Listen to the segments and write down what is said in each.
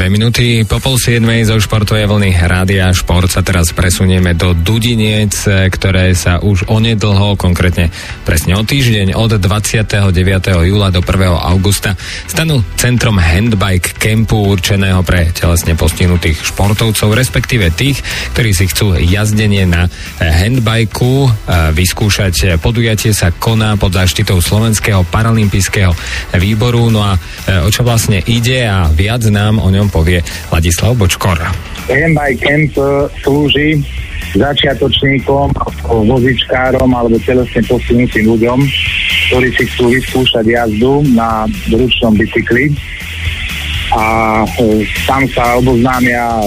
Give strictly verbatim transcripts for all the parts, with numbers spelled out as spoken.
Dve minúty po pol siedmej zo športovej vlny Rádia Šport sa teraz presunieme do Dudiniec, ktoré sa už onedlho, konkrétne presne o týždeň, od dvadsiateho deviateho júla do prvého augusta stanú centrom handbike campu určeného pre telesne postihnutých športovcov, respektíve tých, ktorí si chcú jazdenie na handbajku vyskúšať. Podujatie sa koná pod záštitou Slovenského paralympijského výboru. No a o čo vlastne ide a viac nám o ňom povie Ladislav Bočkor. Handbike camp slúži začiatočníkom, vozičkárom alebo telesne postihnutým ľuďom, ktorí si chcú vyskúšať jazdu na ručnom bicykli. A tam sa oboznámia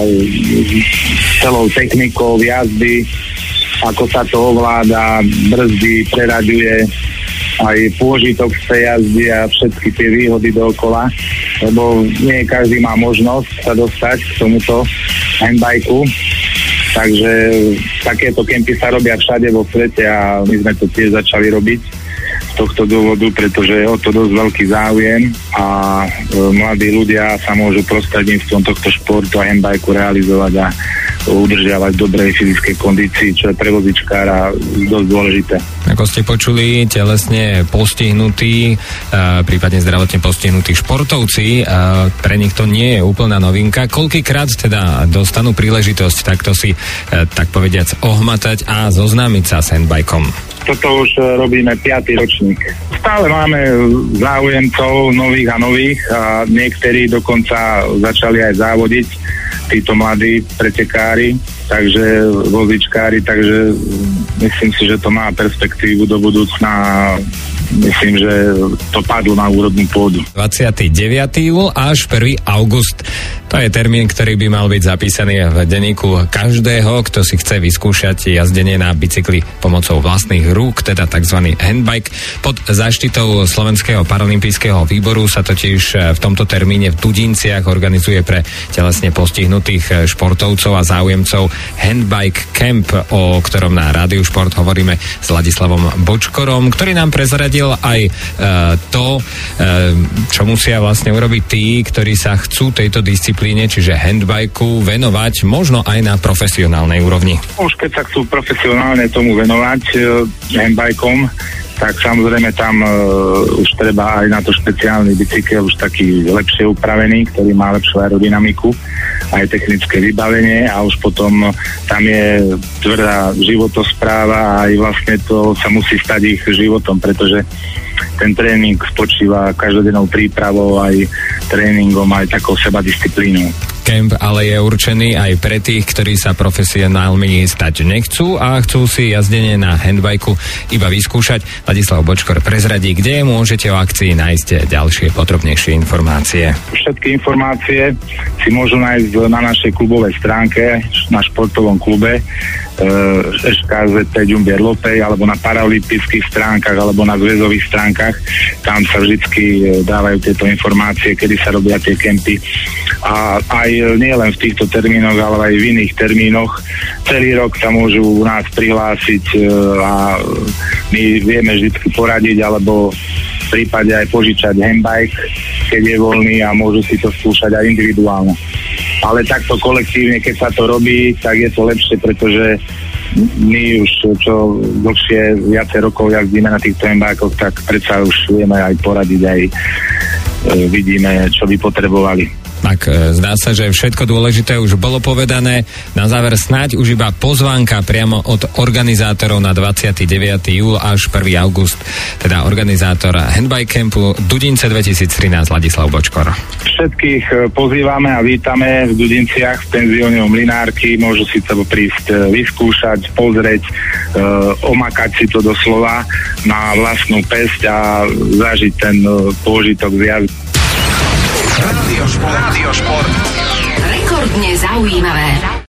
celou technikou jazdy, ako sa to ovláda, brzdy, preraďuje, aj pôžitok z tej jazdy a všetky tie výhody dookola, lebo nie každý má možnosť sa dostať k tomuto handbajku. Takže takéto kempy sa robia všade vo svete a my sme to tiež začali robiť z tohto dôvodu, pretože je o to dosť veľký záujem a e, mladí ľudia sa môžu prostredníctvom tohto športu a handbajku realizovať a udržiavať v dobrej fyzickej kondícii, čo je pre vozičkára dosť dôležité. Ako ste počuli, telesne postihnutí, prípadne zdravotne postihnutí športovci, pre nich to nie je úplná novinka. Koľkýkrát teda dostanú príležitosť takto si, tak povediac, ohmatať a zoznámiť sa s handbajkom? Toto už robíme piaty ročník. Stále máme záujemcov nových a nových a niektorí dokonca začali aj závodiť, títo mladí pretekári, takže vozičkári, takže myslím si, že to má perspektívu do budúcna. Myslím, že to padlo na úrodnú pôdu. dvadsiateho deviateho júla až prvého augusta. To je termín, ktorý by mal byť zapísaný v denníku každého, kto si chce vyskúšať jazdenie na bicykli pomocou vlastných rúk, teda tzv. Handbike. Pod záštitou Slovenského paralympijského výboru sa totiž v tomto termíne v Dudinciach organizuje pre telesne postihnutých športovcov a záujemcov Handbike Camp, o ktorom na Rádiu Šport hovoríme s Ladislavom Bočkorom, ktorý nám prezradil aj e, to, e, čo musia vlastne urobiť tí, ktorí sa chcú tejto disciplíne, čiže handbajku, venovať možno aj na profesionálnej úrovni. Už keď sa chcú profesionálne tomu venovať e, handbajkom, tak samozrejme tam uh, už treba aj na to špeciálny bicykel, už taký lepšie upravený, ktorý má lepšiu aerodynamiku, aj technické vybavenie a už potom tam je tvrdá životospráva a aj vlastne to sa musí stať ich životom, pretože ten tréning spočíva každodennou prípravou, aj tréningom, aj takou sebadisciplínou. Camp ale je určený aj pre tých, ktorí sa profesionálmi stať nechcú a chcú si jazdenie na handbajku iba vyskúšať. Ladislav Bočkor prezradí, kde môžete o akcii nájsť ďalšie podrobnejšie informácie. Všetky informácie si môžu nájsť na našej klubovej stránke, na športovom klube es ká zet pé Ďumbier Lopej, alebo na paralympijských stránkach, alebo na zväzových stránkach. Tam sa vždycky dávajú tieto informácie, kedy sa robia tie kempy. A aj nie len v týchto termínoch, ale aj v iných termínoch. Celý rok sa môžu u nás prihlásiť a my vieme vždycky poradiť, alebo v prípade aj požičať handbike, keď je voľný a môžu si to skúšať aj individuálne. Ale takto kolektívne, keď sa to robí, tak je to lepšie, pretože my už čo dlhšie, viacej rokov jazdíme na týchto handbajkoch, tak predsa už vieme aj poradiť, aj e, vidíme, čo by potrebovali. Tak zdá sa, že všetko dôležité už bolo povedané. Na záver snáď už iba pozvánka priamo od organizátorov na dvadsiateho deviateho júla až prvého augusta, teda organizátor Handbike Campu Dudince dvetisíctrinásť Ladislav Bočkor. Všetkých pozývame a vítame v Dudinciach v penzióne Mlynárky. Môžu si to prísť vyskúšať, pozrieť, omakať si to doslova na vlastnú päsť a zažiť ten pôžitok z jazdy. Rádio Šport. Rádio Šport. Rekordne zaujímavé.